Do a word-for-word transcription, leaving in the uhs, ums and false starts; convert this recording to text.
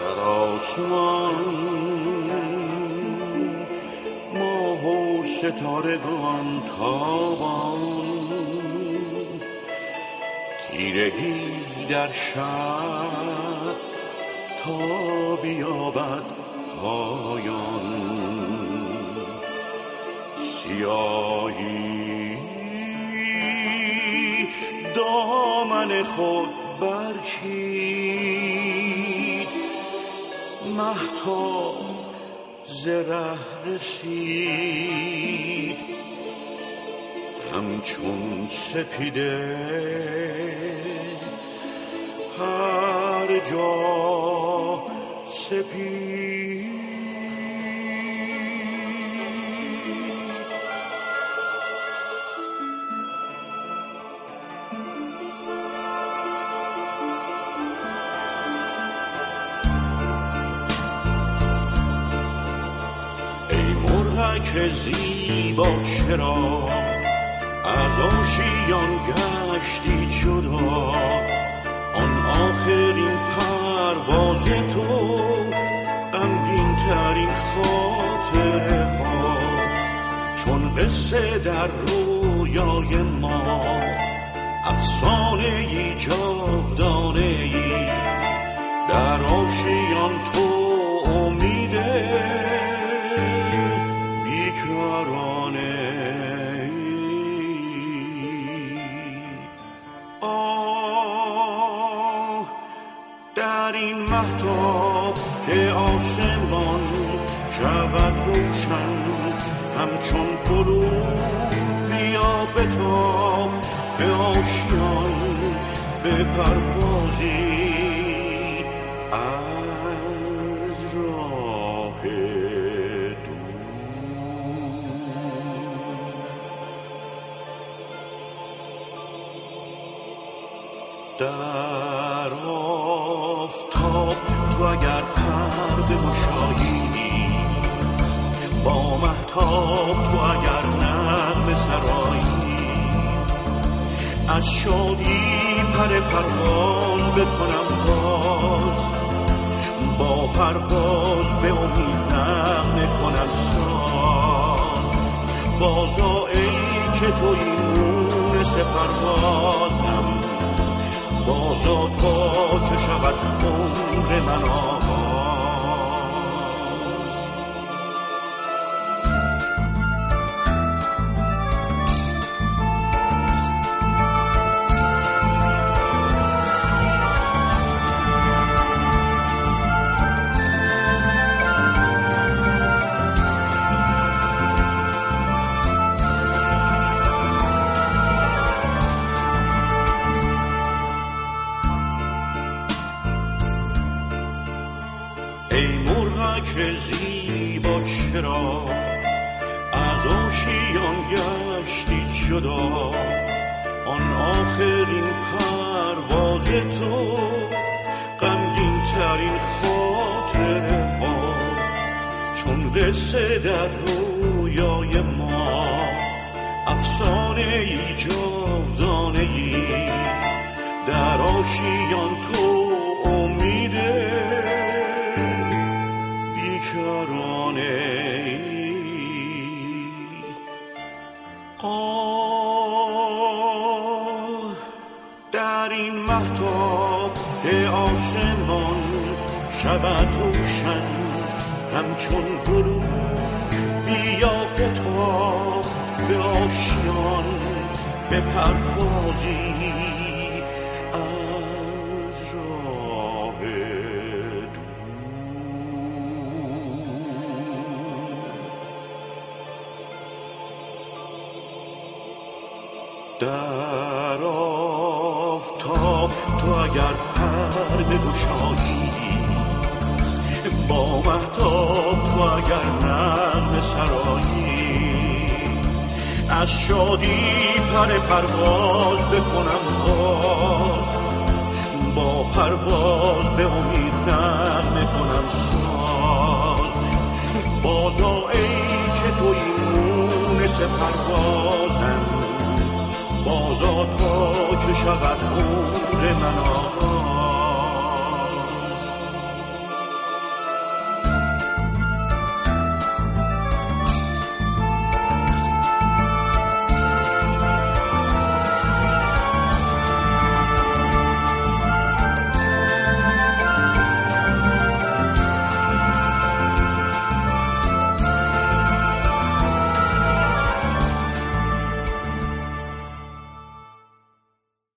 در آسمان ماه و ستارگان تابان، تیرگی در شب تا بیابد پایان، سیاهی دامن خود برچید، مهتاب ز ره رسید، همچون سپیده هر جا سپید. ای مرغک زیبا چرا از آشیان گشتی جدا، آن آخرین پرواز تو غمگین ترین خاطره ها، چون قصه در رویای ما افسانه ای جاودانه ای، در آشیان تو امیده بیکرانه. آه در این مهتاب که آسمان شود روشن، همچون غروب بیا بتاب به آشیان، به پروازی از راه در آفتاب تو اگر پر بگشایی، با مهتاب تو اگر نغمه سرایی، از شادی پر پرواز بکنم باز، با پرواز به امید نغمه کنم ساز. بازا ای که توی مونس پروازم، بازا تا که شود عمر من آغاز. ای مرغک زیبا چرا از آشیان گشتی جدا، آن آخرین پرواز تو غمگین ترین خاطره ها، چون قصه در رویای ما افسانه ای جاودانه ای، در آشیان تو امیده آه در این مهتاب که آسمان شود روشن، همچون غروب بیا بتاب به آشیان، به پروازی از راه در آفتاب تو اگر پر بگشایی، با مهتاب تو اگر نغمه سرایی، از شادی پر پرواز بکنم باز، با پرواز به امید نغمه کنم ساز. بازا ای که توی مونس پروازم، بازا تا که شود عمر من آغاز.